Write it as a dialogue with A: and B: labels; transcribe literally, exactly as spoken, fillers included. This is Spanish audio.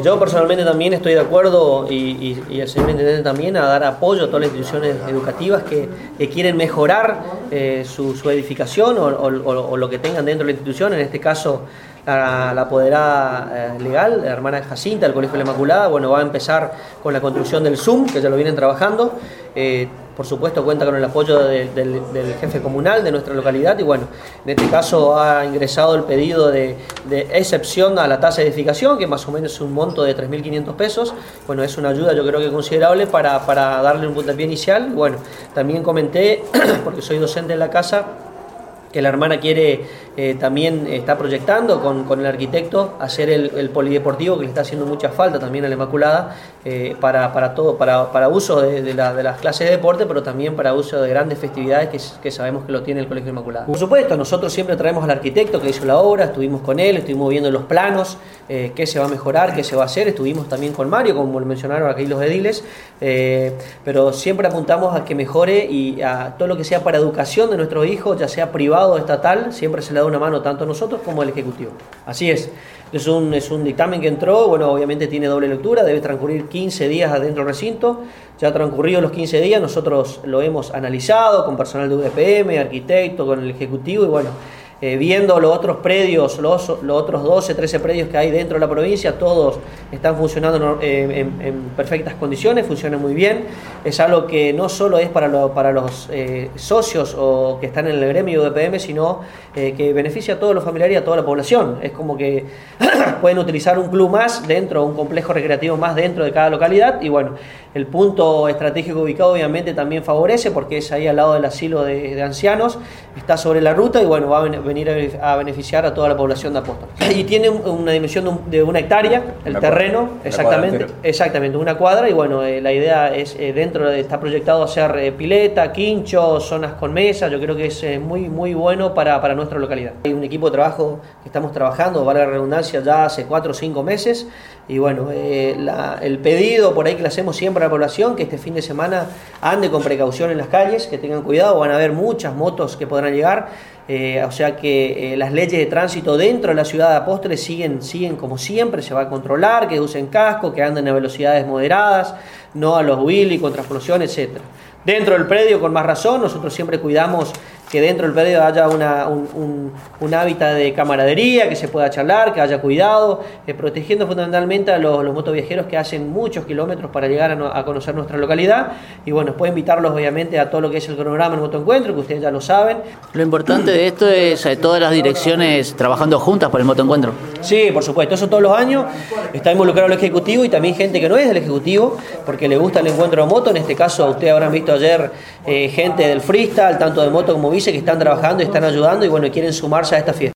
A: Yo personalmente también estoy de acuerdo y, y, y el señor intendente también a dar apoyo a todas las instituciones educativas que, que quieren mejorar eh, su, su edificación o, o, o lo que tengan dentro de la institución, en este caso la, la apoderada eh, legal, la hermana Jacinta del Colegio de la Inmaculada, bueno, va a empezar con la construcción del Zoom, que ya lo vienen trabajando. Eh, por supuesto cuenta con el apoyo de, del, del jefe comunal de nuestra localidad y bueno, en este caso ha ingresado el pedido de, de excepción a la tasa de edificación, que más o menos es un monto de tres mil quinientos pesos. Bueno, es una ayuda yo creo que considerable para, para darle un puntapié inicial. Bueno, también comenté, porque soy docente en la casa, que la hermana quiere, eh, también está proyectando con, con el arquitecto hacer el, el polideportivo, que le está haciendo mucha falta también a la Inmaculada, eh, para, para todo, para, para uso de, de, la, de las clases de deporte, pero también para uso de grandes festividades que, que sabemos que lo tiene el Colegio Inmaculada. Por supuesto, nosotros siempre traemos al arquitecto que hizo la obra, estuvimos con él, estuvimos viendo los planos, eh, qué se va a mejorar, qué se va a hacer, estuvimos también con Mario, como lo mencionaron aquí los ediles, eh, pero siempre apuntamos a que mejore y a todo lo que sea para educación de nuestros hijos, ya sea privado o estatal, siempre se le da una mano tanto a nosotros como al Ejecutivo. Así es, es un, es un dictamen que entró, bueno, obviamente tiene doble lectura, debe transcurrir quince días adentro del recinto. Ya transcurridos los quince días, nosotros lo hemos analizado con personal de U D P M, arquitecto, con el Ejecutivo y bueno, Eh, viendo los otros predios, los, los otros doce, trece predios que hay dentro de la provincia, todos están funcionando eh, en, en perfectas condiciones, funcionan muy bien. Es algo que no solo es para, lo, para los eh, socios o que están en el gremio U D P M, sino eh, que beneficia a todos los familiares y a toda la población. Es como que pueden utilizar un club más dentro, un complejo recreativo más dentro de cada localidad y bueno, el punto estratégico ubicado obviamente también favorece porque es ahí al lado del asilo de, de ancianos, está sobre la ruta y bueno, va a venir a beneficiar a toda la población de Apóstoles. Y tiene una dimensión de, un, de una hectárea, el una terreno, cuadra, exactamente, exactamente, una cuadra y bueno, eh, la idea es eh, dentro, de, está proyectado hacer eh, pileta, quincho, zonas con mesa, yo creo que es eh, muy muy bueno para, para nuestra localidad. Hay un equipo de trabajo que estamos trabajando, vale la redundancia, ya hace cuatro o cinco meses y bueno, eh, la, el pedido por ahí que le hacemos siempre a la población, que este fin de semana ande con precaución en las calles, que tengan cuidado, van a haber muchas motos que podrán llegar, eh, o sea que eh, las leyes de tránsito dentro de la ciudad de Apóstoles siguen, siguen como siempre, se va a controlar, que usen casco, que anden a velocidades moderadas, no a los wheelies, con transposición, etcétera. Dentro del predio, con más razón, nosotros siempre cuidamos que dentro del predio haya una, un, un, un hábitat de camaradería, que se pueda charlar, que haya cuidado, eh, protegiendo fundamentalmente a los, los motoviajeros que hacen muchos kilómetros para llegar a, no, a conocer nuestra localidad. Y bueno, después invitarlos obviamente a todo lo que es el cronograma del motoencuentro, que ustedes ya lo saben.
B: Lo importante de esto es eh, todas las direcciones trabajando juntas por el motoencuentro.
A: Sí, por supuesto, eso todos los años. Está involucrado el Ejecutivo y también gente que no es del Ejecutivo, porque le gusta el encuentro de moto. En este caso, ustedes habrán visto ayer eh, gente del freestyle, tanto de moto como bici, que están trabajando y están ayudando y bueno, quieren sumarse a esta fiesta.